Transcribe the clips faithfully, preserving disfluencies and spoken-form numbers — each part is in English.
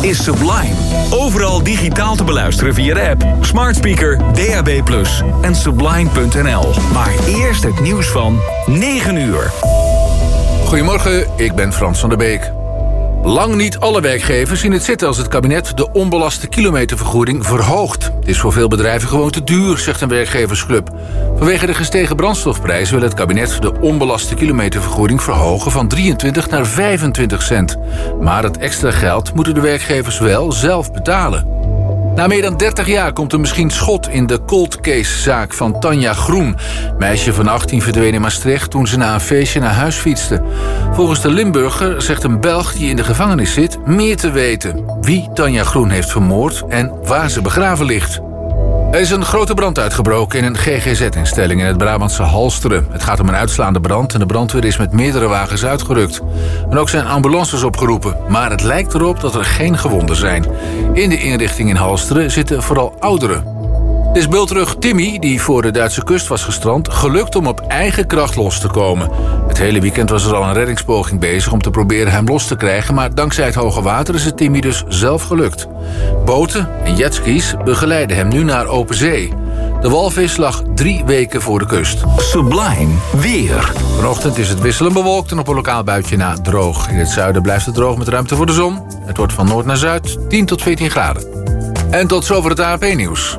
is Sublime. Overal digitaal te beluisteren via de app, smart speaker, D A B plus en sublime punt n l. Maar eerst het nieuws van negen uur. Goedemorgen, ik ben Frans van der Beek. Lang niet alle werkgevers zien het zitten als het kabinet de onbelaste kilometervergoeding verhoogt. Het is voor veel bedrijven gewoon te duur, zegt een werkgeversclub. Vanwege de gestegen brandstofprijs wil het kabinet de onbelaste kilometervergoeding verhogen van drieëntwintig naar vijfentwintig cent. Maar het extra geld moeten de werkgevers wel zelf betalen. Na meer dan dertig jaar komt er misschien schot in de cold case-zaak van Tanja Groen. Meisje van achttien verdween in Maastricht toen ze na een feestje naar huis fietste. Volgens de Limburger zegt een Belg die in de gevangenis zit meer te weten. Wie Tanja Groen heeft vermoord en waar ze begraven ligt. Er is een grote brand uitgebroken in een G G Z-instelling in het Brabantse Halsteren. Het gaat om een uitslaande brand en de brandweer is met meerdere wagens uitgerukt. En ook zijn ambulances opgeroepen, maar het lijkt erop dat er geen gewonden zijn. In de inrichting in Halsteren zitten vooral ouderen. Het is bultrug Timmy, die voor de Duitse kust was gestrand, gelukt om op eigen kracht los te komen. Het hele weekend was er al een reddingspoging bezig om te proberen hem los te krijgen, maar dankzij het hoge water is het Timmy dus zelf gelukt. Boten en jetskis begeleiden hem nu naar open zee. De walvis lag drie weken voor de kust. Sublime weer. Vanochtend is het wisselend bewolkt en op een lokaal buitje na droog. In het zuiden blijft het droog met ruimte voor de zon. Het wordt van noord naar zuid tien tot veertien graden. En tot zover het A P nieuws.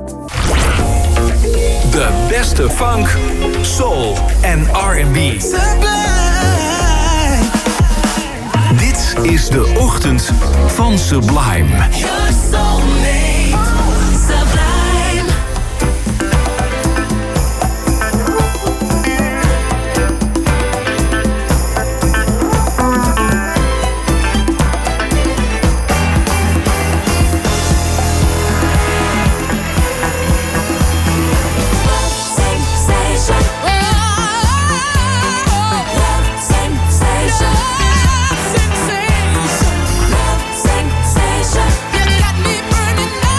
De beste funk, soul en R en B. Dit is de ochtend van Sublime. Sensation. Love sensation. You got me burning up.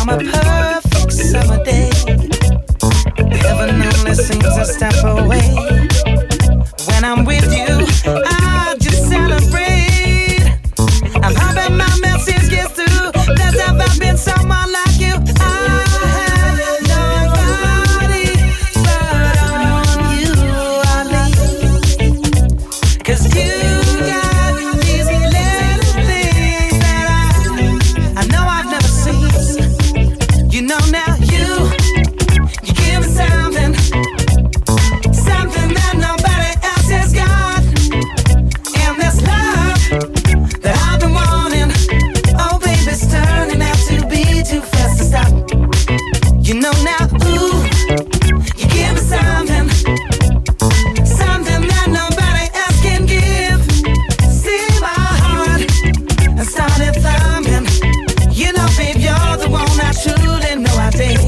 a perfect summer day. Heaven only seems a step away. When I'm with you, I just celebrate. I'm hoping my message gets through. There's never been someone like you. I had nobody but on you I lean. 'Cause you got these little things that I I know I've never seen. You know now you you give me something, something that nobody else has got. And this love that I've been wanting, oh baby, it's turning out to be too fast to stop. You know now, ooh, you give me something, something that nobody else can give. See my heart and started thumping. You know, babe, you're the one I truly know I dig.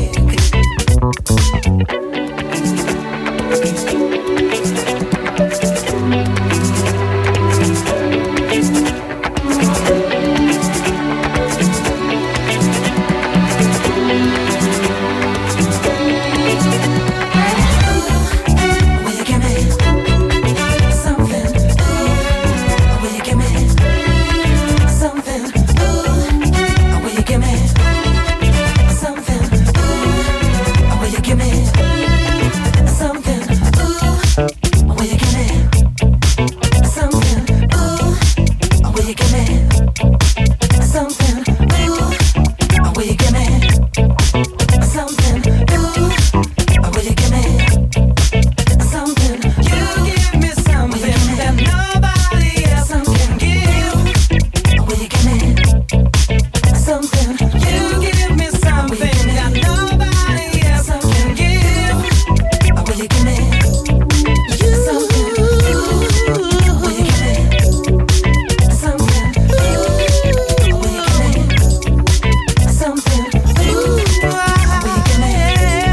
Will you give me something? Ooh, will you give me something? Ooh, will you give me something? Ooh, will you give me something? Ooh, will you give me something? Ooh, will you give me something? Ooh, will you give me something? Ooh, will you give me something? You give me something that nobody else can give. Will you give me something? You give me something that nobody else can give. Will you give me something? Will you give me something? Will you give me something? Will you give me something? Will you give me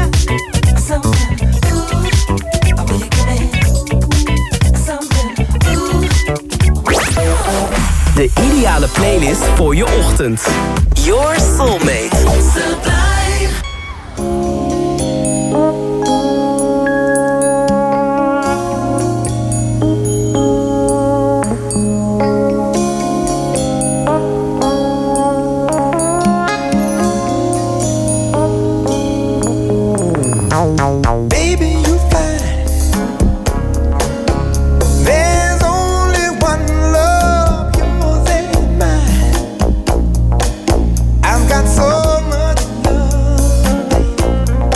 something? De ideale playlist voor je ochtend. Your Soulmate. Sublime. Baby, you fine. There's only one love, yours and mine. I've got so much love.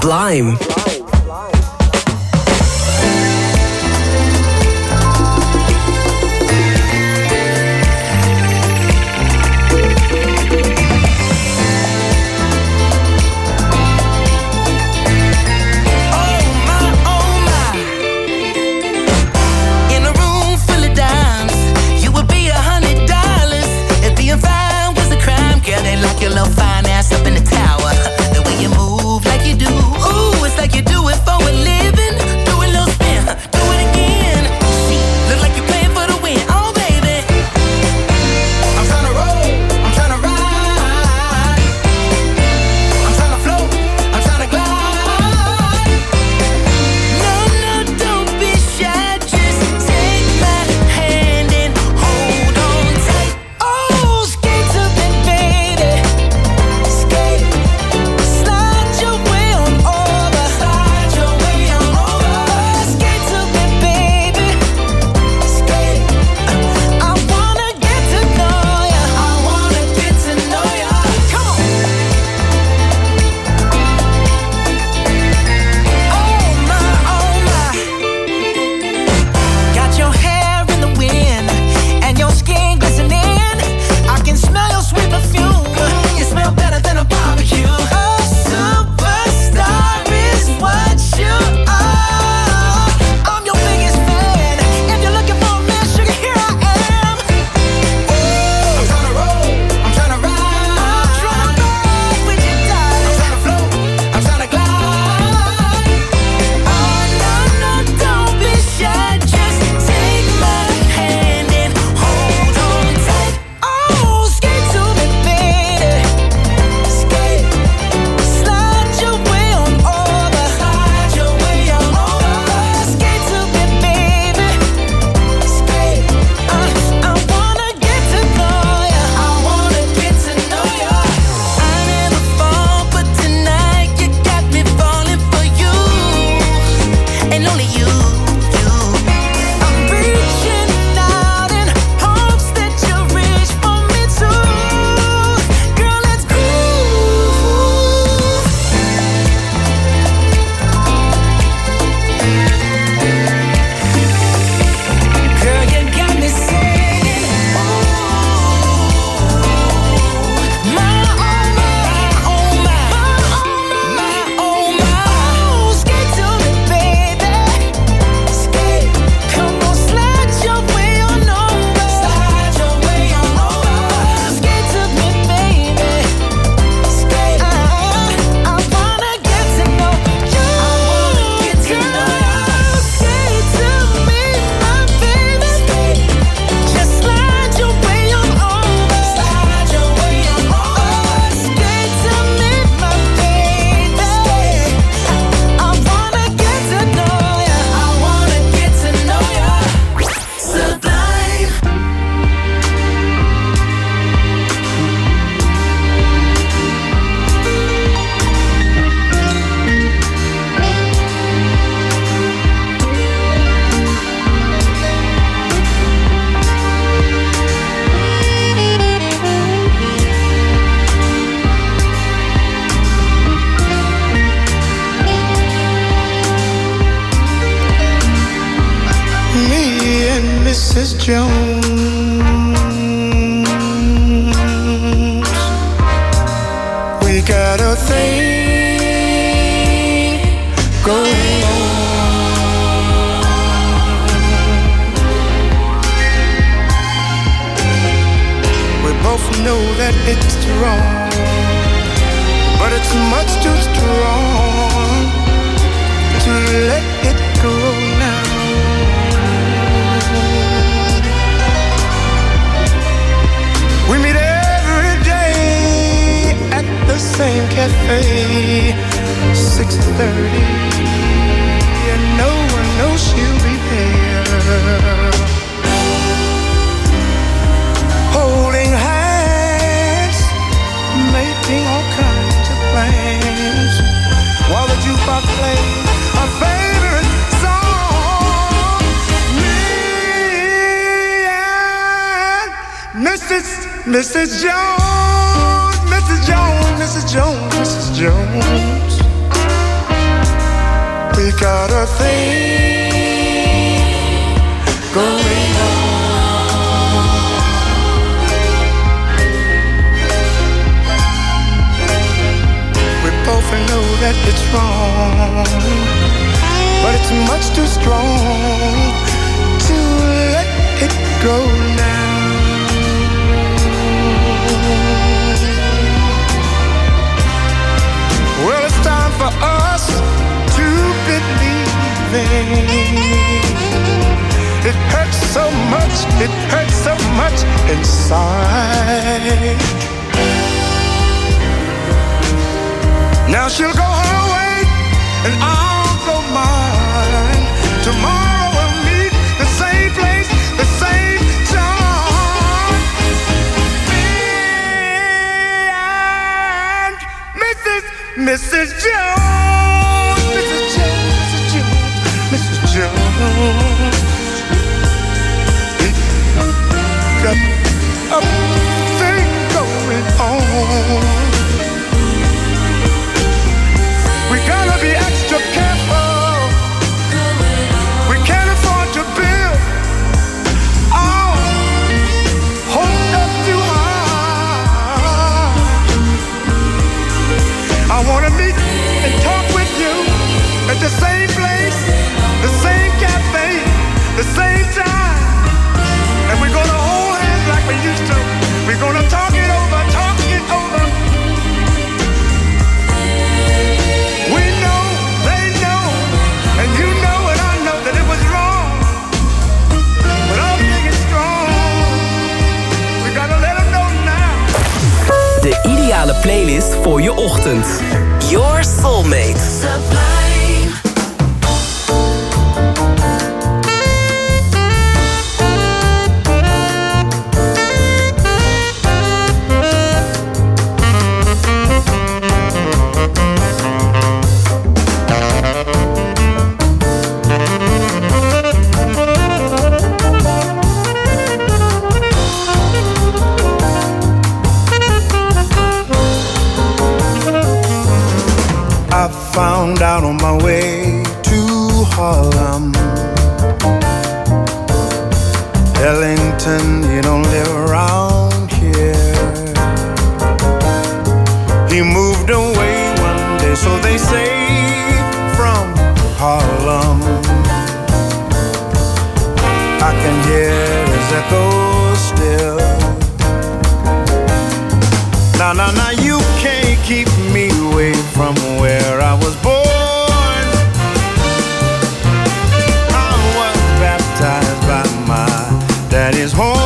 Sublime. Your little fine ass up in the tower. The way you move like you do. Ooh, it's like you do it for a living. Do a little spin, do it again. See, look like you're playing for the win. Oh, baby. I'm tryna roll, I'm tryna ride. I'm tryna float, I'm tryna glide. No, no, don't be shy. Just take my hand and hold on tight. Oh, skate to me, baby. Slide your way on over. Slide your way on over. Skate to me, baby. Skate. I wanna get to know ya. I wanna get to know ya. Come on. Oh my, oh my. Got your hair in the wind and your skin glistening. I can smell your sweet perfume. You smell better than a barbecue. A superstar is what you are. I'm your biggest fan. If you're looking for a man, sugar, here I am. I'm tryna roll, I'm tryna ride. I'm tryna roll with you, darling. I'm tryna float, I'm tryna glide. Oh no, no, don't be shy. Just take my hand and hold on tight. Oh, skate to me, baby. Skate. Slide your way on over. Slide your way on over. Skate to me, baby. Skate. I, I wanna get to know ya. I wanna get to know ya. I never fall, but tonight you got me falling for you. And only you, you. I'm reaching out in hopes that you reach for me too. Girl, let's groove. Girl, you got me singing. Oh, my, oh, my, oh, my, my, oh, my. Skate to me, baby. Skate. Come on, slide your way on over. Slide your way on over. Skate to me, baby. Skate. I, I wanna get to know you. I wanna get to know you. Skate to me, my baby. Skate. Just slide your way on over. Slide your way on over. Skate to me, my baby. I wanna get to know ya. I wanna get to know ya. Sublime. Me and Missus Jones, we got a thing going on. We both know that it's wrong, but it's much too strong to let it go now. We meet every day at the same cafe, six thirty, and no one knows she'll be there. Holding hands, making all kinds of plans, while the jukebox plays our favorite song. Me and Missus Missus Jones, Missus Jones, Missus Jones, Missus Jones. got a thing going on. We both know that it's wrong, but it's much too strong to let it go now. Well, it's time for us to believe it hurts so much, it hurts so much inside. Now she'll go her way and I'll go mine. Tomorrow we'll meet the same place, the same time. Me and Missus Missus Jones, Missus Jones, Missus Jones, Missus Jones. We got a thing going on. We gotta be extra careful. We can't afford to build our hopes up too high. I wanna meet and talk with you at the same place, the same cafe, the same time. And we're gonna hold hands like we used to. We're gonna talk it over, talk it over. We know, they know, and you know and I know that it was wrong. But I'm thinking strong. We gotta let them know now. De ideale playlist voor je ochtend. Your Soulmate. Sublime. Found out on my way to Harlem. Ellington, you don't live around here. He moved away one day, so they say, from Harlem. I can hear his echo still. Now, now, now, you can't keep me away from where I was born. I was baptized by my daddy's horn.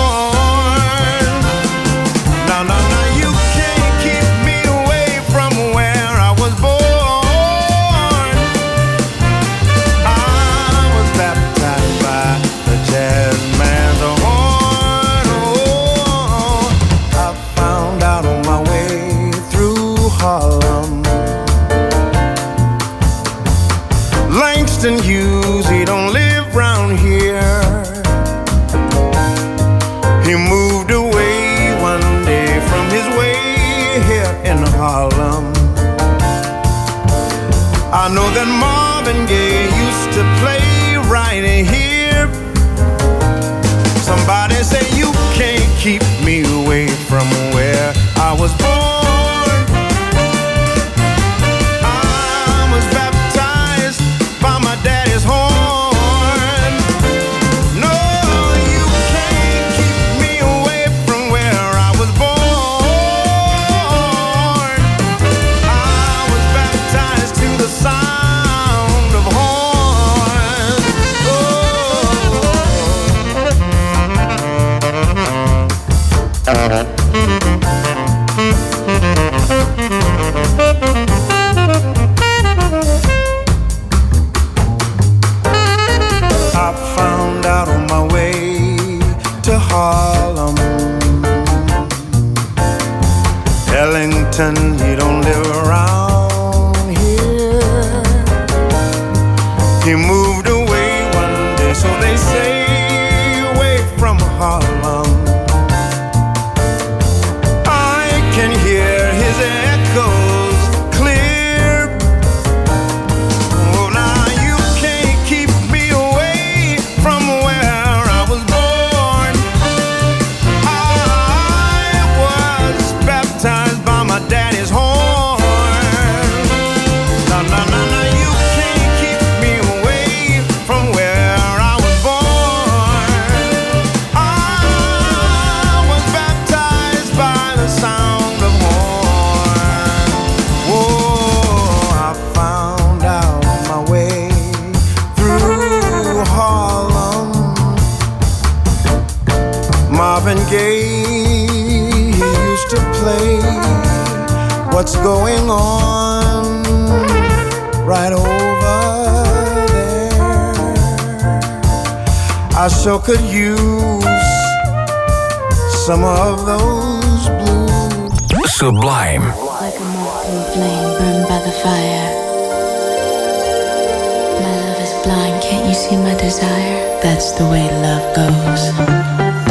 Now, now, now, you can't keep me away from where I was born. I was baptized by the jazz man's horn. Oh, I found out on my way through Harlem. Langston Hughes, he don't live round here. He moved away one day from his way here in Harlem. I know that Marvin Gaye used to play right here. Somebody say you can't keep me away from where I was born. He don't live around here. He moved away one day, so they say, away from Harlem. I can hear his echoes clear. Oh, now you Marvin Gaye used to play What's Going On right over there. I sure could use some of those blues. Sublime. Like a moth to a flame burned by the fire. My love is blind, can't you see my desire? That's the way love goes.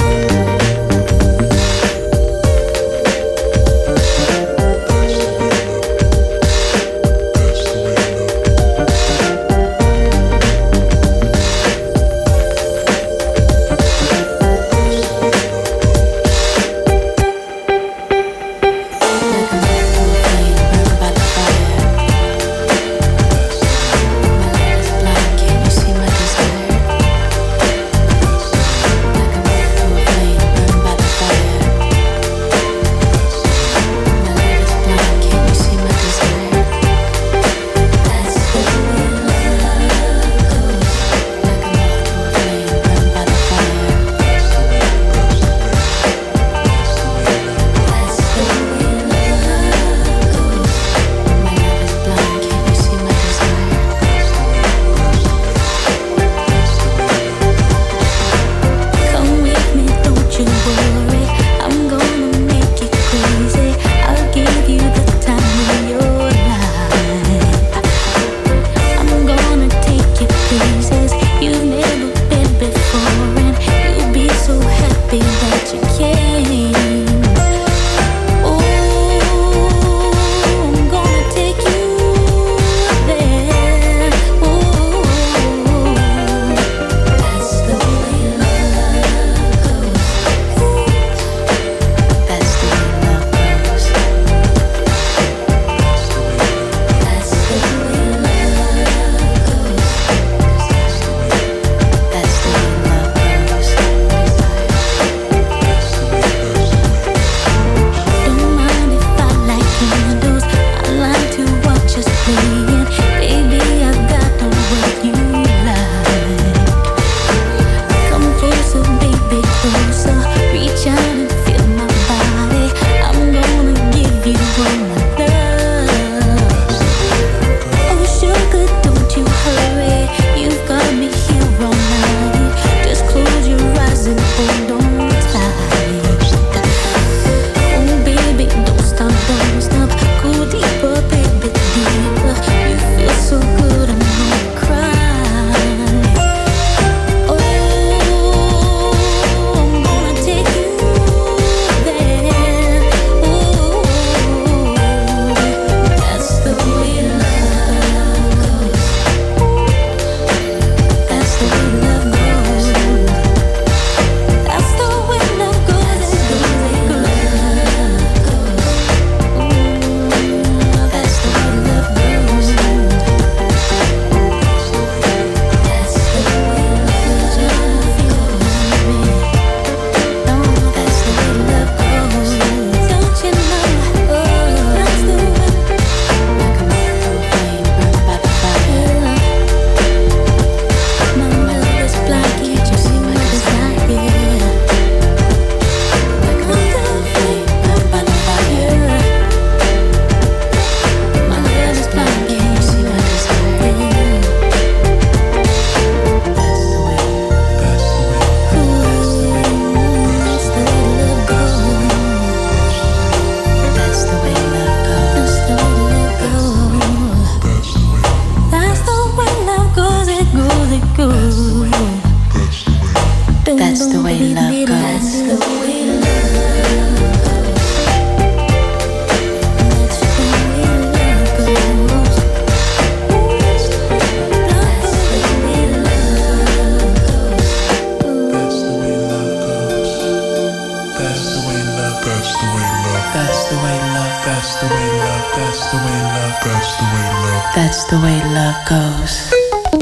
That's the way love goes.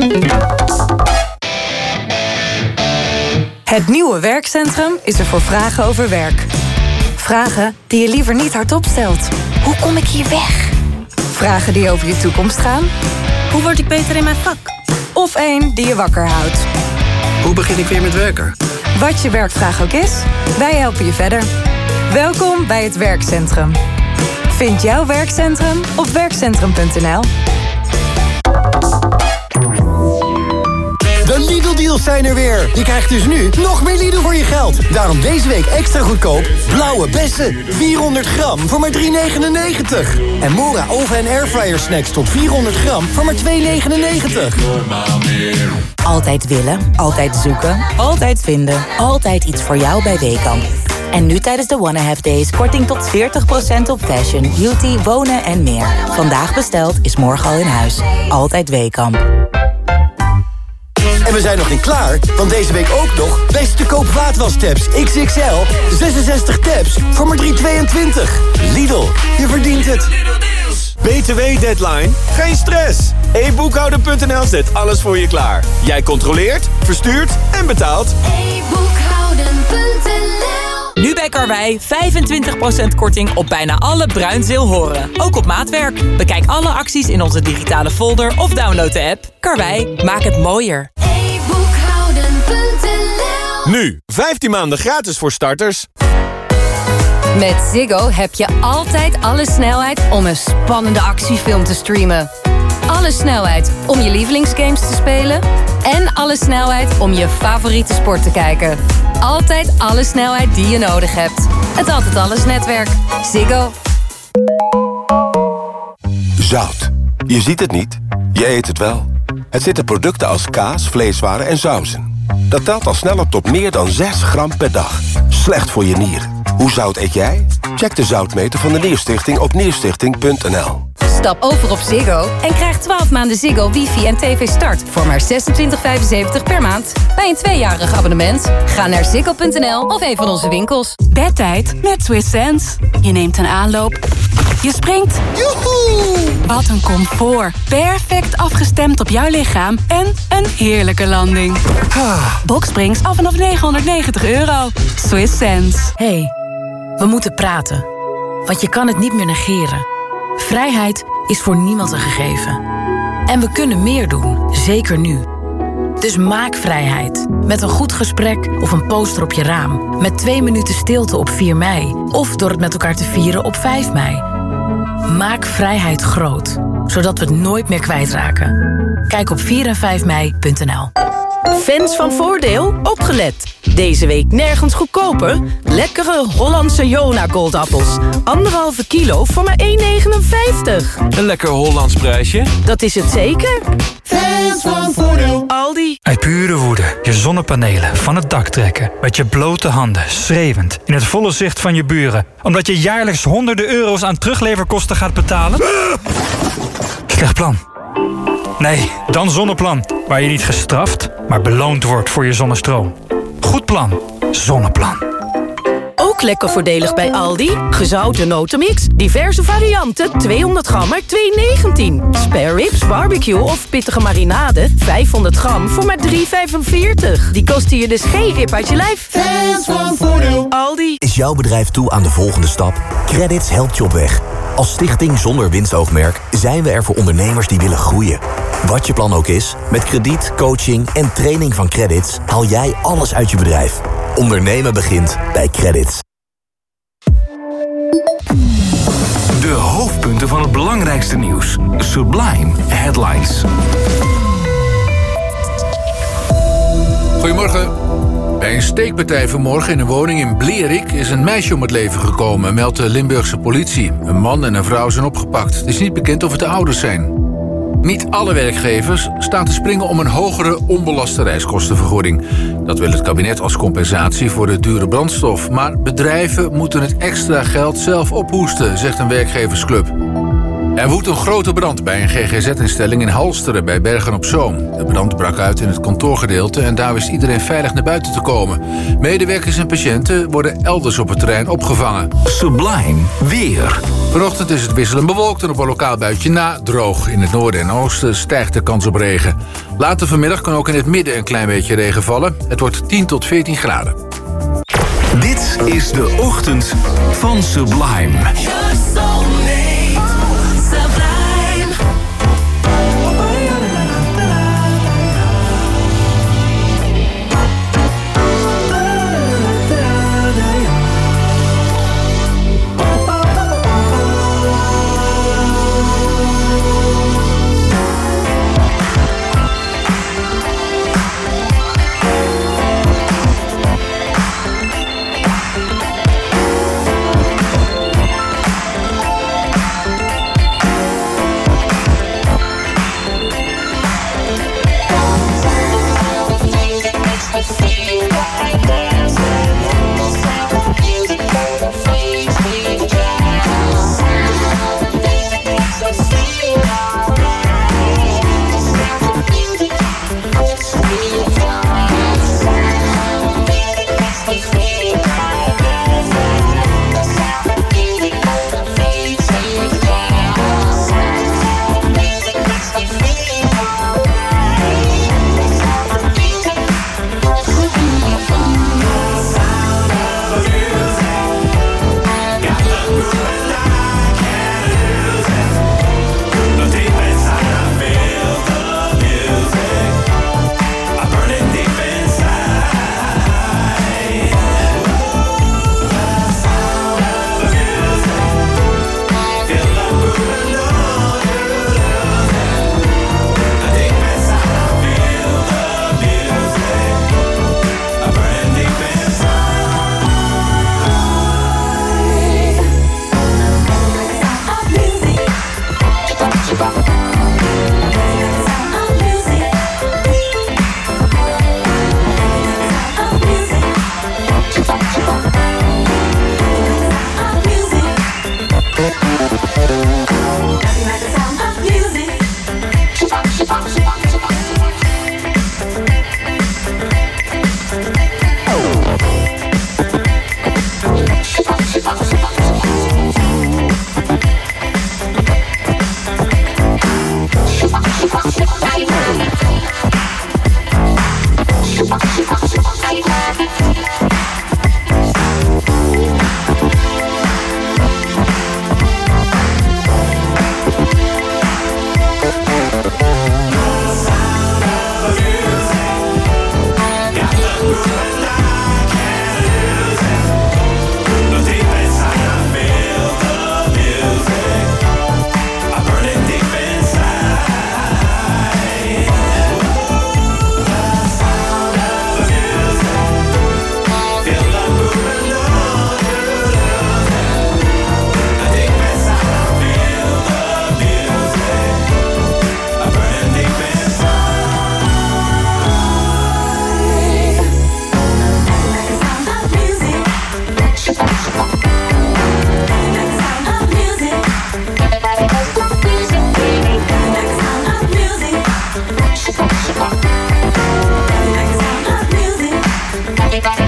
Het nieuwe werkcentrum is er voor vragen over werk. Vragen die je liever niet hardop stelt. Hoe kom ik hier weg? Vragen die over je toekomst gaan. Hoe word ik beter in mijn vak? Of één die je wakker houdt. Hoe begin ik weer met werken? Wat je werkvraag ook is, wij helpen je verder. Welkom bij het Werkcentrum. Vind jouw werkcentrum op werkcentrum punt n l. De Lidl-deals zijn er weer. Je krijgt dus nu nog meer Lidl voor je geld. Daarom deze week extra goedkoop. Blauwe bessen, vierhonderd gram voor maar drie negenennegentig. En Mora oven- en airfryer snacks tot vierhonderd gram voor maar twee negenennegentig. Altijd willen, altijd zoeken, altijd vinden. Altijd iets voor jou bij Weekamp. En nu tijdens de Wanna Have Days korting tot veertig procent op fashion, beauty, wonen en meer. Vandaag besteld is morgen al in huis. Altijd Weekamp. En we zijn nog niet klaar, want deze week ook nog beste koop vaatwastabs X X L, zesenzestig tabs voor maar drie tweeëntwintig. Lidl, je verdient het. B T W-deadline? Geen stress. e boekhouden punt n l zet alles voor je klaar. Jij controleert, verstuurt en betaalt. e boekhouden punt n l. Nu bij Karwei vijfentwintig procent korting op bijna alle Bruinzeel horen. Ook op maatwerk. Bekijk alle acties in onze digitale folder of download de app. Karwei, maak het mooier. e boekhouden punt n l. Nu, vijftien maanden gratis voor starters. Met Ziggo heb je altijd alle snelheid om een spannende actiefilm te streamen. Alle snelheid om je lievelingsgames te spelen. En alle snelheid om je favoriete sport te kijken. Altijd alle snelheid die je nodig hebt. Het Altijd Alles netwerk. Ziggo. Zout. Je ziet het niet, je eet het wel. Het zit in producten als kaas, vleeswaren en sauzen. Dat telt al snel op tot meer dan zes gram per dag. Slecht voor je nieren. Hoe zout eet jij? Check de zoutmeter van de Nierstichting op nierstichting punt n l. Stap over op Ziggo en krijg twaalf maanden Ziggo, wifi en tv start voor maar zesentwintig vijfenzeventig per maand. Bij een tweejarig abonnement. Ga naar ziggo punt n l of een van onze winkels. Bedtijd met Swiss Sense. Je neemt een aanloop. Je springt. Joehoe! Wat een comfort. Perfect afgestemd op jouw lichaam. En een heerlijke landing. Boxsprings af vanaf negenhonderdnegentig euro. Swiss Sense. Hey, we moeten praten. Want je kan het niet meer negeren. Vrijheid is voor niemand een gegeven. En we kunnen meer doen, zeker nu. Dus maak vrijheid. Met een goed gesprek of een poster op je raam. Met twee minuten stilte op vier mei. Of door het met elkaar te vieren op vijf mei. Maak vrijheid groot. Zodat we het nooit meer kwijtraken. Kijk op vier en vijf mei punt n l. Fans van Voordeel, opgelet. Deze week nergens goedkoper. Lekkere Hollandse Jona goldappels. Anderhalve kilo voor maar één negenenvijftig. Een lekker Hollands prijsje. Dat is het zeker. Fans van Voordeel. Aldi. Uit pure woede je zonnepanelen van het dak trekken. Met je blote handen, schreeuwend, in het volle zicht van je buren. Omdat je jaarlijks honderden euro's aan terugleverkosten gaat betalen? Slecht plan. Nee, dan Zonneplan. Waar je niet gestraft, maar beloond wordt voor je zonnestroom. Goed plan. Zonneplan. Ook lekker voordelig bij Aldi. Gezouten notenmix. Diverse varianten. tweehonderd gram maar twee negentien. Spare ribs, barbecue of pittige marinade. vijfhonderd gram voor maar drie vijfenveertig. Die kosten je dus geen rib uit je lijf. Fans van Voordeel. Aldi. Is jouw bedrijf toe aan de volgende stap? Credits helpt je op weg. Als stichting zonder winstoogmerk zijn we er voor ondernemers die willen groeien. Wat je plan ook is, met krediet, coaching en training van Credits haal jij alles uit je bedrijf. Ondernemen begint bij Credits. De hoofdpunten van het belangrijkste nieuws. Sublime Headlines. Goedemorgen. Bij een steekpartij vanmorgen in een woning in Blerik is een meisje om het leven gekomen, meldt de Limburgse politie. Een man en een vrouw zijn opgepakt. Het is niet bekend of het de ouders zijn. Niet alle werkgevers staan te springen om een hogere onbelaste reiskostenvergoeding. Dat wil het kabinet als compensatie voor de dure brandstof. Maar bedrijven moeten het extra geld zelf ophoesten, zegt een werkgeversclub. Er woedt een grote brand bij een G G Z-instelling in Halsteren bij Bergen-op-Zoom. De brand brak uit in het kantoorgedeelte en daar wist iedereen veilig naar buiten te komen. Medewerkers en patiënten worden elders op het terrein opgevangen. Sublime weer. Vanochtend is het wisselend bewolkt en op een lokaal buitje na droog. In het noorden en oosten stijgt de kans op regen. Later vanmiddag kan ook in het midden een klein beetje regen vallen. Het wordt tien tot veertien graden. Dit is de ochtend van Sublime.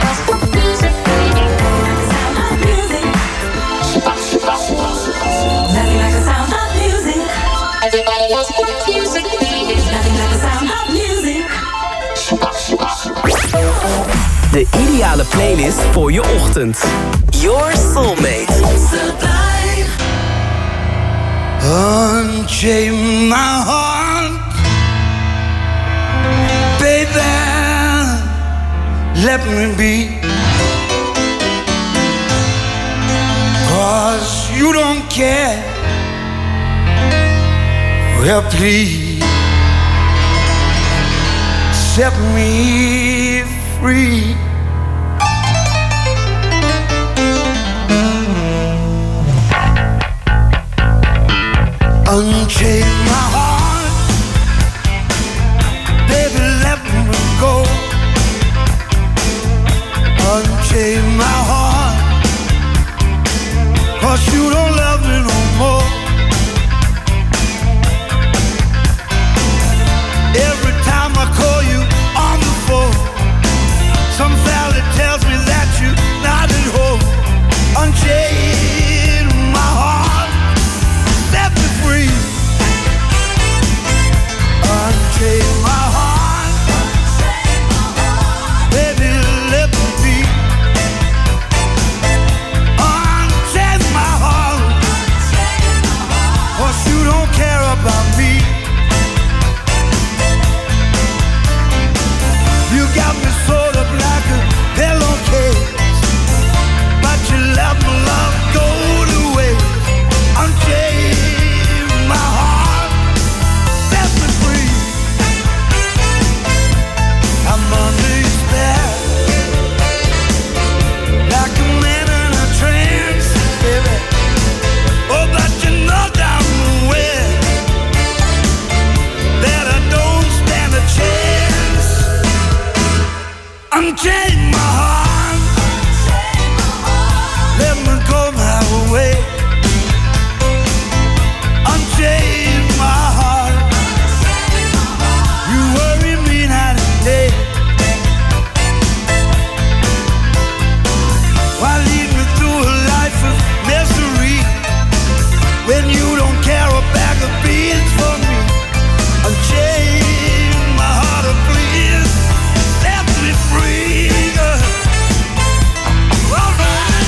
De ideale playlist voor je ochtend. Your Soulmate. Unchain my heart, baby, let me be. 'Cause you don't care. Well, please set me free. Unchain my heart, baby, let me go. Unchain my heart, 'cause you don't love me no more. Every time I call you on the phone, some valley tells me that you're not at home. Unchain my heart, set me free. Unchain my heart, baby, let me be. Unchain my heart, 'cause you don't care about me. You got me sewed up like a pillowcase, but you let my love go to waste. Unchain my heart, set me free. I'm under your spell, like a man in a trance, baby. Oh, but you know damn well that I don't stand a chance. Unchain my heart, let me go my way. Unchain my heart, you worry me night and day. Why lead me through a life of misery when you don't care a bag of beans for me? Unchain my heart, oh please, set me free. All right.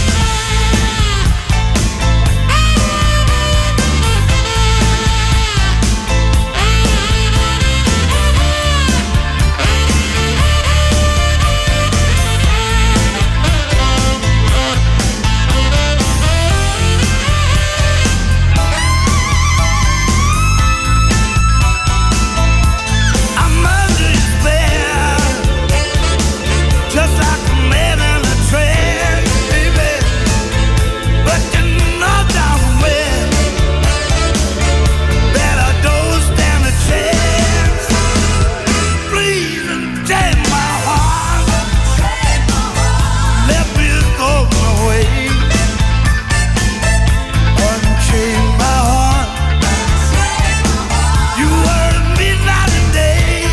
I'm under your spell, just like a man in a trance, baby. But you know damn well that I don't stand a chance. Please unchain my heart, let me go my way. Unchain my heart, you worry me night and day.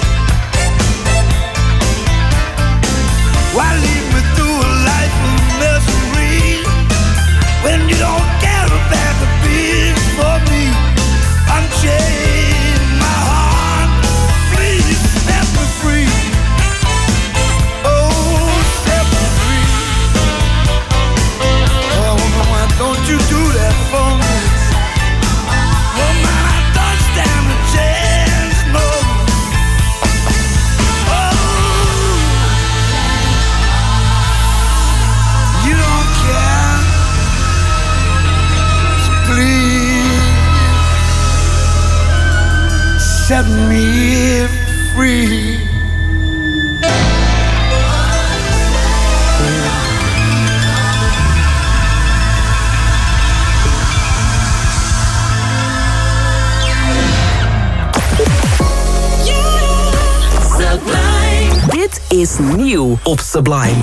Why lead me through a life of misery when you don't care about the beans for me? Unchain my heart, please set me free. Oh, set me free. Oh, why don't you do that for me? Oh, man, I don't stand a chance, no. Oh, you don't care, so please set me free. Sublime. Dit is nieuw op Sublime.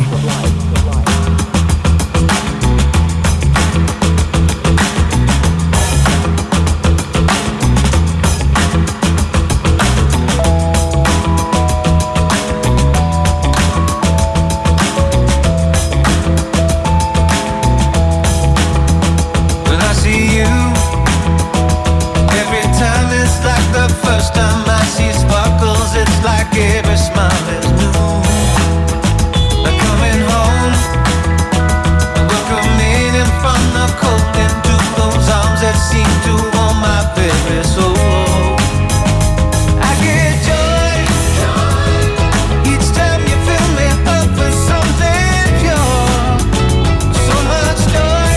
my very soul. I get joy each time you fill me up with something pure. So much joy,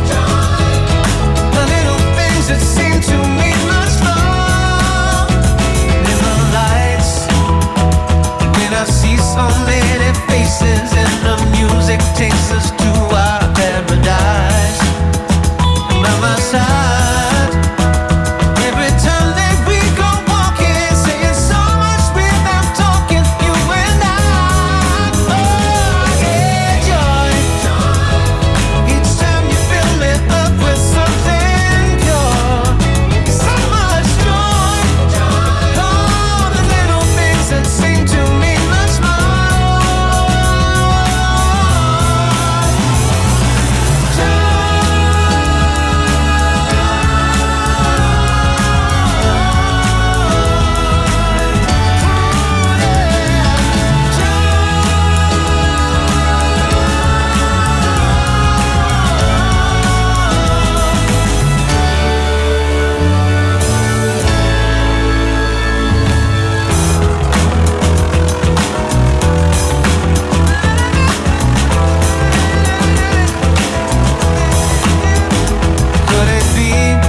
the little things that seem to mean much more. In the lights, when I see so many faces, and the music takes us to our paradise. And by my side, every time that we go walking, saying so much without talking, you and I. Oh, I get joy each time you fill me up with something pure. So much joy, all the little things that seem to mean much could it be?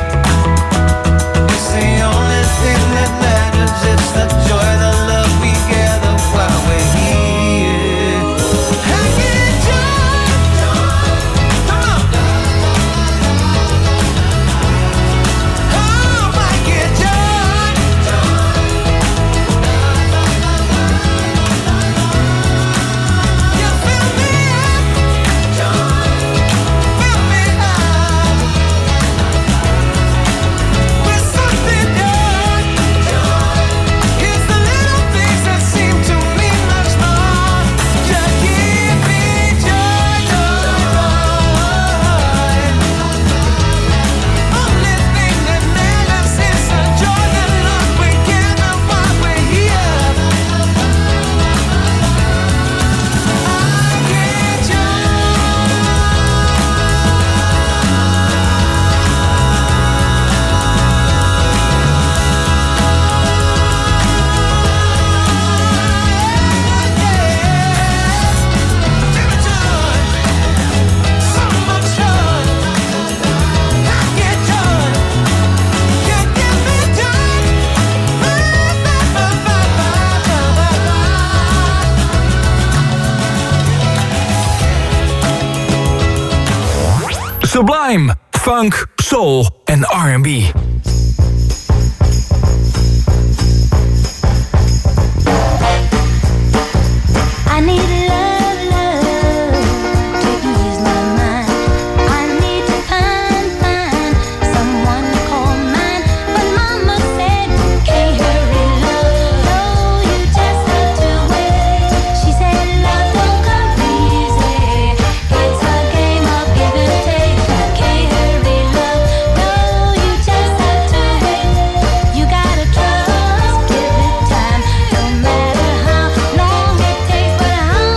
It's the only thing that matters. It's the joy, the love we gather while we're here. I get joy, come on. Oh, I get joy. You fill me up, fill me up with something good. It's the little things that seem to mean much more. Just give me joy, joy, joy. Only thing that matters is the joy and love we gather while we're here. I get Sublime, funk, soul en R and B. I need love, love to ease my mind. I need to find, find someone to call mine. But Mama said you can't hurry love. No, you just have to wait. She said love don't come easy. It's a game of give and take. Can't hurry love. No, you just have to wait. You gotta trust, give it time. No matter how long it takes, but how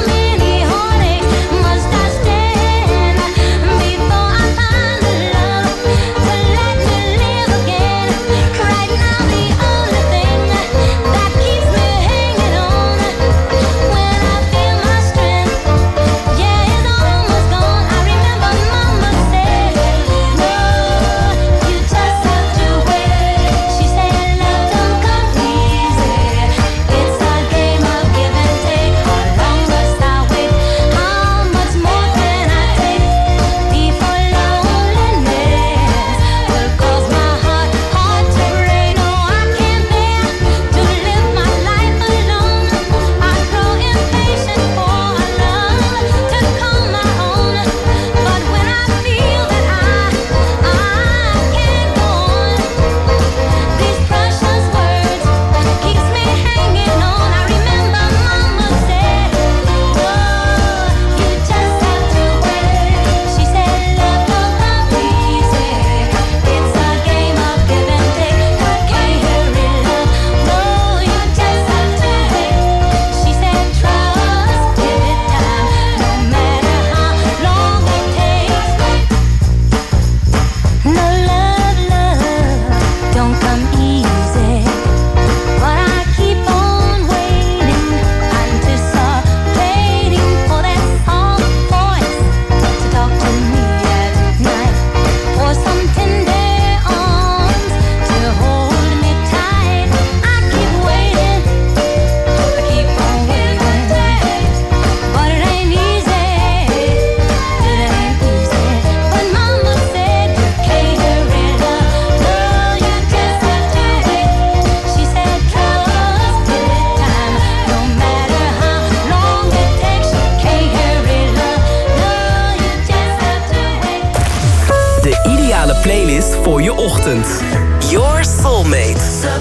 playlist voor je ochtend. Your Soulmate.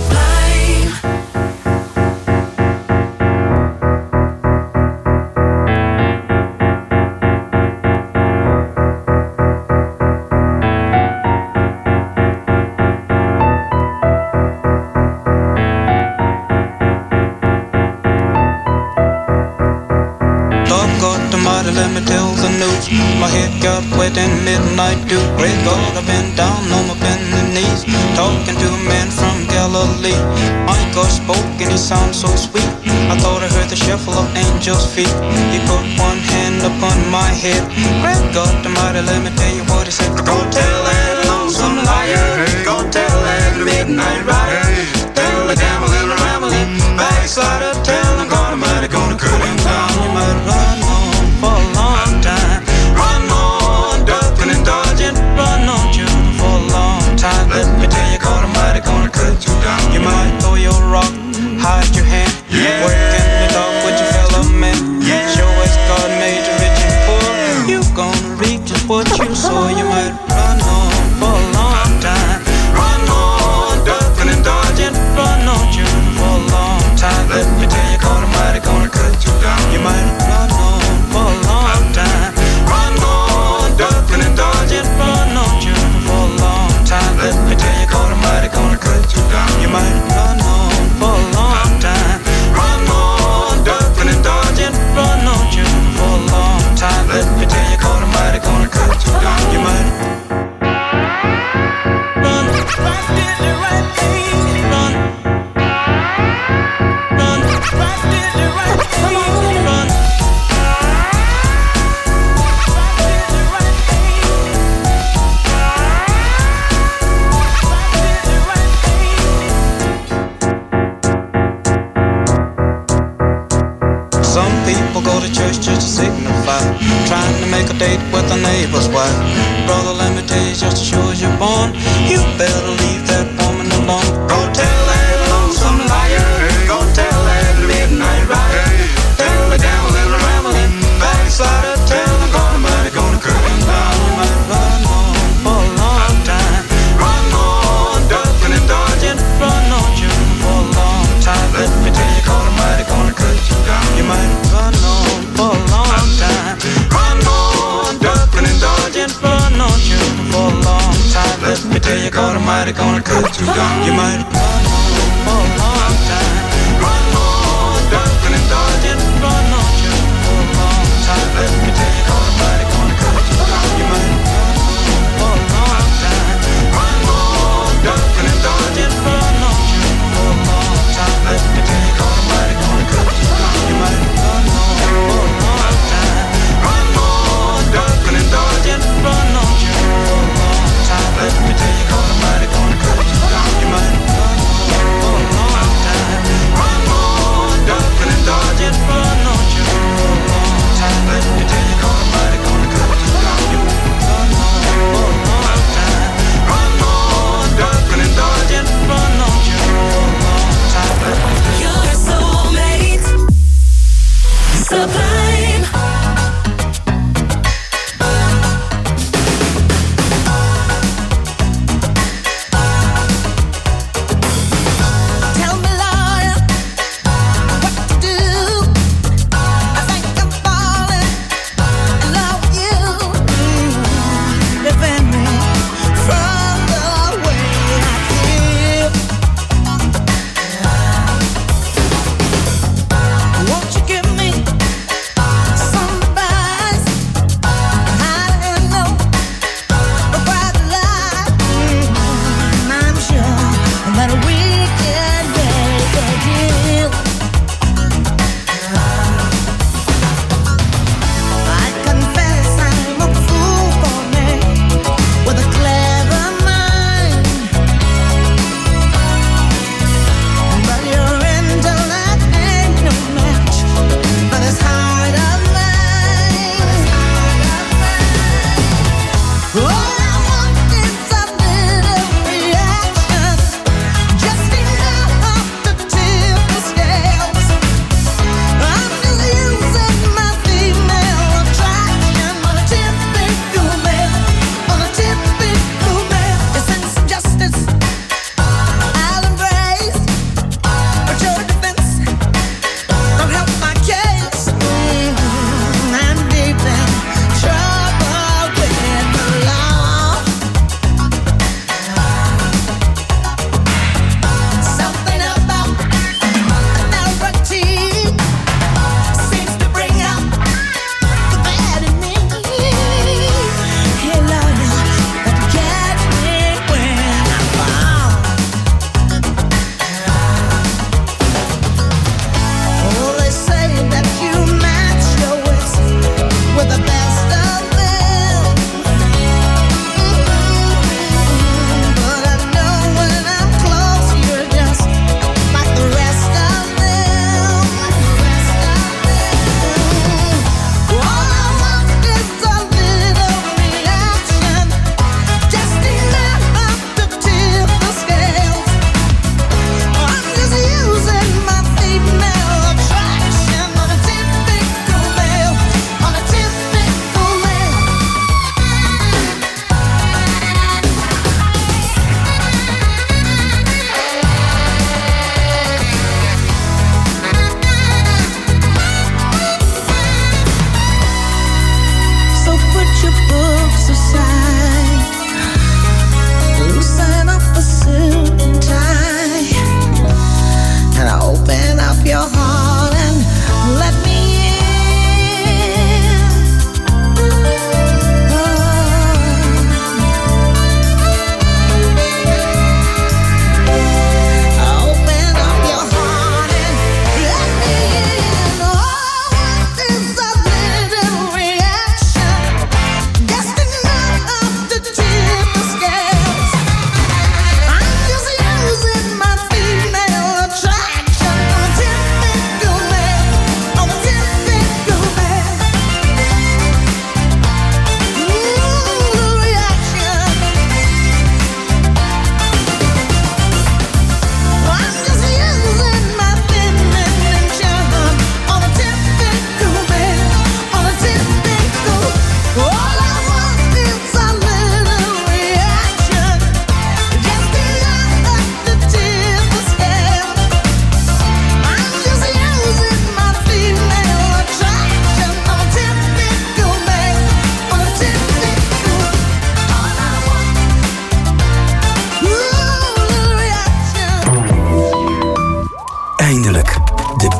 Let me tell the news. My head got wet in midnight dew. Great God, I've been down on my bending knees, talking to a man from Galilee. My God spoke and he sounded so sweet. I thought I heard the shuffle of angels' feet. He put one hand upon my head. Great God Almighty, let me tell you what he said. Go tell that lonesome liar. Go tell that midnight rider. Tell the gambling, rambling backslider. Tell him God Almighty gonna cut him down. You might run on for a long time. Run on, ducking and dodging. Run on, children, for a long time. Let me tell you, God Almighty gonna cut you down. You might throw your rock, hide your hand. Yeah. Working it off with your fellow man. Yeah. Show us God made you rich and poor. You gonna reap just what you sow. You might run on for a long time. Run on, ducking and dodging. Run on, children, for a long time. Let me tell you, God Almighty gonna cut you down. You might run on for a long time. Run on, ducking and dodging. Run on, children, for a long time. Let me tell you, God Almighty gonna cut you down. You might run on for a long time. Run on, ducking and dodging. Run on, children, for a long time. Let me tell you, God Almighty gonna cut you down. You might run, right did the right thing. Run, run, right did the right thing. Run. Some people go to church just to signify, trying to make a date with a neighbor's wife. Brother, let me tell you, just as sure as you're born, you better leave that woman alone. Go tell that lonesome liar. Go tell that midnight rider. Tell the gambling, rambling backslider. Tell the God Almighty gonna cut him down. You might run on for a long time. Run on, ducking and dodging. Run on, children, for a long time. Let me tell you, God Almighty gonna cut you down. You might run on for a long time. Run on, ducking and dodging. Run on, children, for a long time. Let me tell you, God Almighty gonna cut you down. You might run on for a long time. Run on, ducking and dodging. Run on, children, for a long time. Let me tell you, God Almighty gonna cut you down. You might run on for a long time. Run on, ducking and dodging. Run on, children, for a long time. Let me tell you, God Almighty gonna cut you down. You might run on for a long time. Run on, ducking and dodging. Run on, children, for a long time. Let me tell you, God Almighty gonna cut you down. You might run on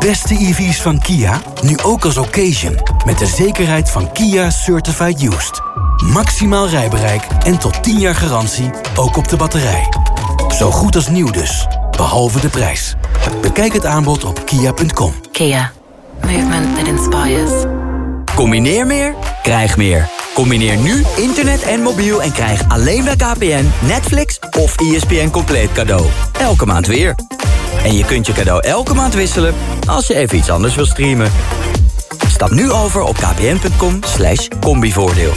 beste E V's van Kia, nu ook als occasion. Met de zekerheid van Kia Certified Used. Maximaal rijbereik en tot tien jaar garantie, ook op de batterij. Zo goed als nieuw dus, behalve de prijs. Bekijk het aanbod op kia punt com. Kia. Movement that inspires. Combineer meer, krijg meer. Combineer nu internet en mobiel en krijg alleen bij K P N Netflix of E S P N compleet cadeau. Elke maand weer. En je kunt je cadeau elke maand wisselen als je even iets anders wil streamen. Stap nu over op kpn punt com slash combivoordeel.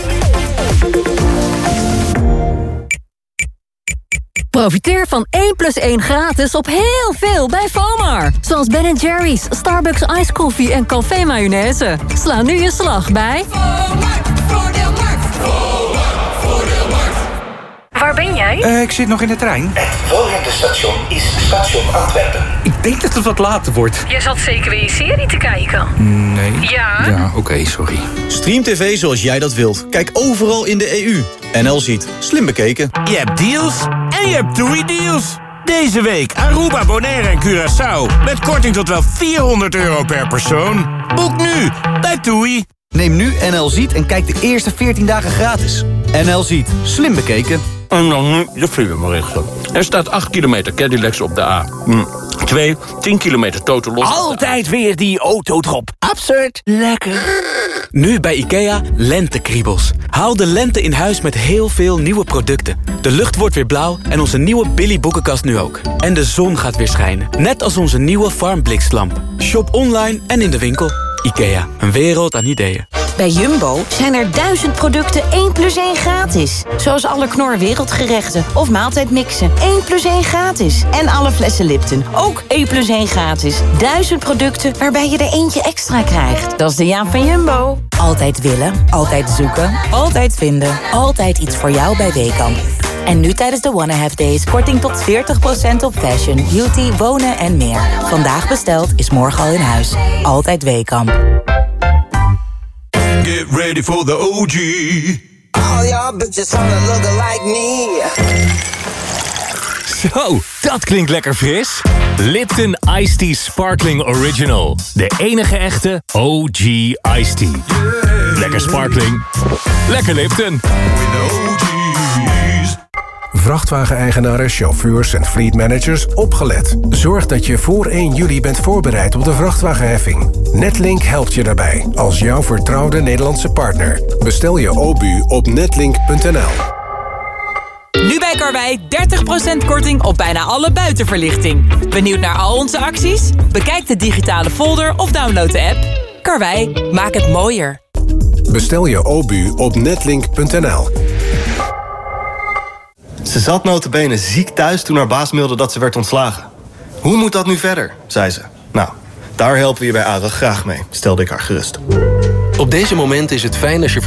Profiteer van één plus één gratis op heel veel bij FOMAR. Zoals Ben Jerry's, Starbucks Ice Coffee en Café Mayonaise. Sla nu je slag bij Waar ben jij? Uh, ik zit nog in de trein. Het volgende station is station Antwerpen. Ik denk dat het wat later wordt. Je zat zeker weer je serie te kijken. Nee. Ja? Ja, oké, okay, sorry. Stream tv zoals jij dat wilt. Kijk overal in de E U. N L ziet. Slim bekeken. Je hebt deals en je hebt TUI-deals. Deze week Aruba, Bonaire en Curaçao. Met korting tot wel vierhonderd euro per persoon. Boek nu bij TUI. Neem nu N L Ziet en kijk de eerste veertien dagen gratis. N L Ziet. Slim bekeken. En dan nu de filmberichten. Er staat acht kilometer Cadillacs op de A. twee, tien kilometer totaal los. Altijd weer die autodrop. Absurd. Lekker. Nu bij IKEA lentekriebels. Haal de lente in huis met heel veel nieuwe producten. De lucht wordt weer blauw en onze nieuwe Billy boekenkast nu ook. En de zon gaat weer schijnen. Net als onze nieuwe Farmbliklamp. Shop online en in de winkel. IKEA, een wereld aan ideeën. Bij Jumbo zijn er duizend producten één plus één gratis. Zoals alle Knor wereldgerechten of maaltijdmixen. één plus één gratis. En alle flessen Lipton. Ook één plus één gratis. Duizend producten waarbij je er eentje extra krijgt. Dat is de Jaap van Jumbo. Altijd willen, altijd zoeken, altijd vinden. Altijd iets voor jou bij Weekamp. En nu tijdens de Wanna Have Days korting tot veertig procent op fashion, beauty, wonen en meer. Vandaag besteld is morgen al in huis. Altijd Weekamp. Get ready for the O G. All y'all bitches wanna look like me. Zo, dat klinkt lekker fris. Lipton Iced Tea Sparkling Original. De enige echte O G Iced Tea. Lekker sparkling. Lekker Lipton. Vrachtwageneigenaren, chauffeurs en fleetmanagers opgelet. Zorg dat je voor één juli bent voorbereid op de vrachtwagenheffing. Netlink helpt je daarbij, als jouw vertrouwde Nederlandse partner. Bestel je O B U op netlink punt n l. Nu bij Karwei dertig procent korting op bijna alle buitenverlichting. Benieuwd naar al onze acties? Bekijk de digitale folder of download de app. Karwei, maak het mooier. Bestel je O B U op netlink punt n l. Ze zat nota bene ziek thuis toen haar baas mailde dat ze werd ontslagen. Hoe moet dat nu verder, zei ze. Nou, daar helpen we je bij ARAG graag mee, stelde ik haar gerust. Op deze momenten is het fijn als je